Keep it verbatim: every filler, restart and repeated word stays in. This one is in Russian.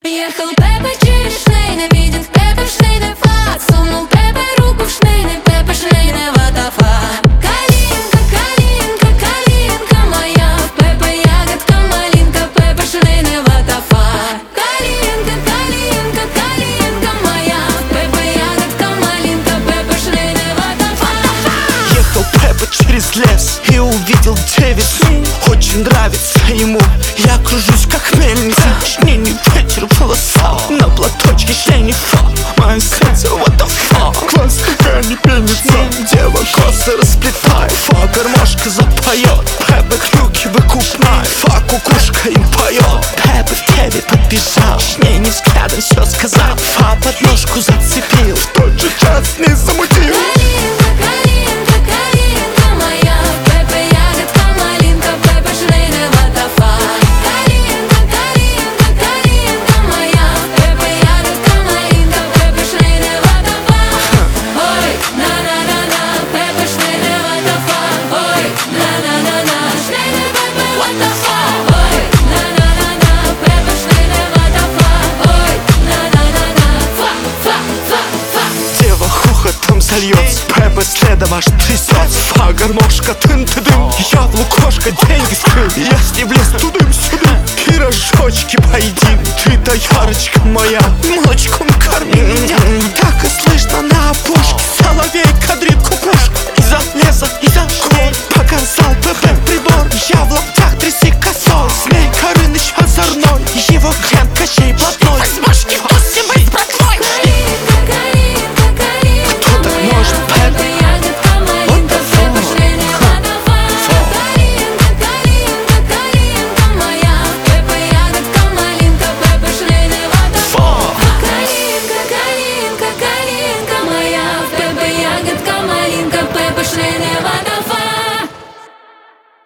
Ехал Пеппа через шнейны, видит Пеппа шнейны фат. Сунул Пеппа руку в шнейны, Пеппа шнейны ватафа. Калинка, калинка, калинка моя, Пеппа ягодка малинка, Пеппа шнейны ватафа. Калинка, калинка, калинка моя, Пеппа ягодка малинка, Пеппа шнейны ватафа. Ехал Пеппа через лес и увидел девицу. Очень нравится ему, я кружусь как мельница. Шнейный ветер в волосах, на платочке шнейный фа. Мое сердце, what the fuck, класс, какая не пенится. Дева косы расплетает, фа, гармошка запоет. Пеппа клюки выкупная, фа, кукушка им поет. Пеппа в тебе подбежал, шнейный взглядом все сказал. Фа, подножку зацепил, в тот же час не замутил. Зальется, Пеппа следом аж трясется. Фа, гармошка, тын-ты-дым, я в лукошко деньги скрыл. Я с ним влез тудым-сюдым, пирожочки поедим. Ты-то, Ярочка моя, молочком корми меня. Так и слышно